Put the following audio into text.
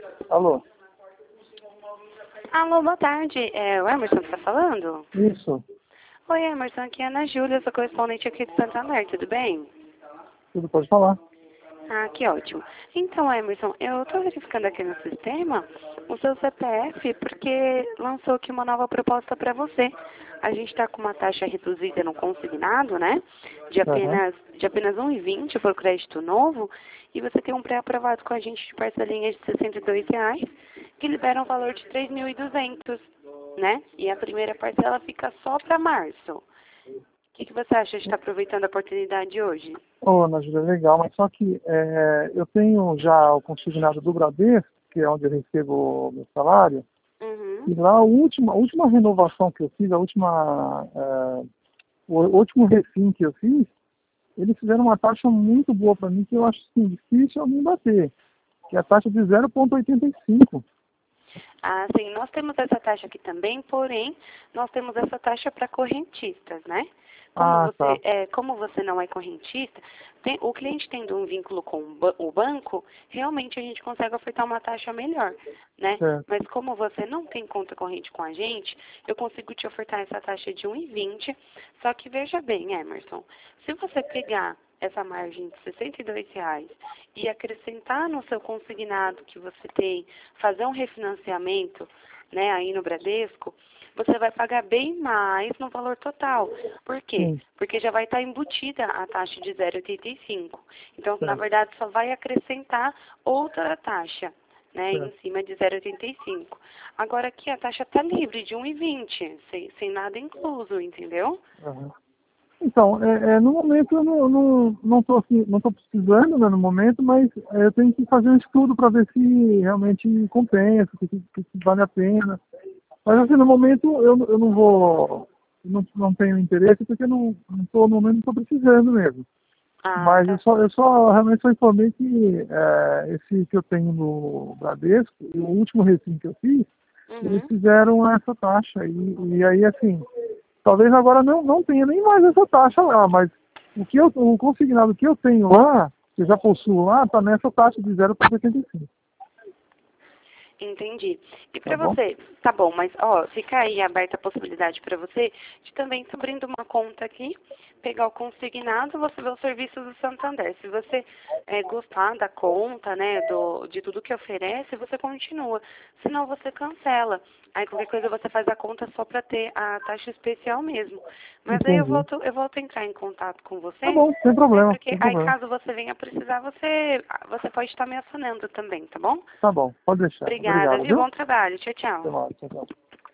Alô? Alô, boa tarde. É o Emerson que tá falando? Isso. Oi, Emerson, aqui é a Ana Júlia, sou correspondente aqui de Santander, tudo bem? Tudo pode falar? Ah, que ótimo. Então, Emerson, eu tô verificando aqui no sistema o seu CPF porque lançou aqui uma nova proposta para você. A gente está com uma taxa reduzida no consignado, né? De Aham. apenas 1,20 por crédito novo. E você tem um pré-aprovado com a gente de parcelinha de R$ 62, que libera um valor de 3.200, né? E a primeira parcela fica só para março. O que você acha de estar aproveitando a oportunidade hoje? Ô, Ana Júlia, legal, mas só que eu tenho já o consignado do Bradesco, que é onde eu recebo o meu salário, e Uhum. lá a última renovação que eu fiz, o último refim que eu fiz, eles fizeram uma taxa muito boa para mim, que eu acho assim, difícil alguém bater, que é a taxa de 0,85. Ah, sim, nós temos essa taxa aqui também, porém, nós temos essa taxa para correntistas, né? Ah, tá. Como você não é correntista, o cliente tendo um vínculo com o banco, realmente a gente consegue ofertar uma taxa melhor, né? Certo. Mas como você não tem conta corrente com a gente, eu consigo te ofertar essa taxa de 1,20. Só que veja bem, Emerson, se você pegar essa margem de R$ 62 e acrescentar no seu consignado que você tem, fazer um refinanciamento, né, aí no Bradesco, você vai pagar bem mais no valor total. Por quê? Sim, Porque já vai estar embutida a taxa de 0,85. Então, na certo, verdade, só vai acrescentar outra taxa, né, em certo. cima de 0,85. Agora aqui a taxa está livre de 1,20, sem nada incluso, entendeu? Aham. Então, no momento eu não tô, assim, não tô precisando, né, no momento, mas eu tenho que fazer um estudo para ver se realmente compensa, se vale a pena. Mas assim, no momento eu não vou, não tenho interesse porque no momento não estou precisando mesmo. Ah, Mas tá. eu só realmente só informei que esse que eu tenho no Bradesco, e o último refim que eu fiz, eles Uhum. fizeram essa taxa. E aí, assim, talvez agora não tenha nem mais essa taxa lá, mas o consignado que eu tenho lá, que eu já possuo lá, está nessa taxa de 0,85. Entendi. E Tá para bom? você, tá bom, mas ó, fica aí aberta a possibilidade para você de também estar abrindo uma conta aqui, pegar o consignado, você vê os serviços do Santander. Se você gostar da conta, né, de tudo que oferece, você continua. Senão você cancela. Aí qualquer coisa você faz a conta só para ter a taxa especial mesmo. Mas aí Entendi. eu volto a entrar em contato com Tá você, bom, sem né, problema, porque sem aí problema. caso você venha precisar, você pode estar me acionando também, tá bom? Tá bom, pode deixar. Obrigada, Obrigado, viu? viu? Bom trabalho. Tchau, Até tchau. mais, tchau, tchau.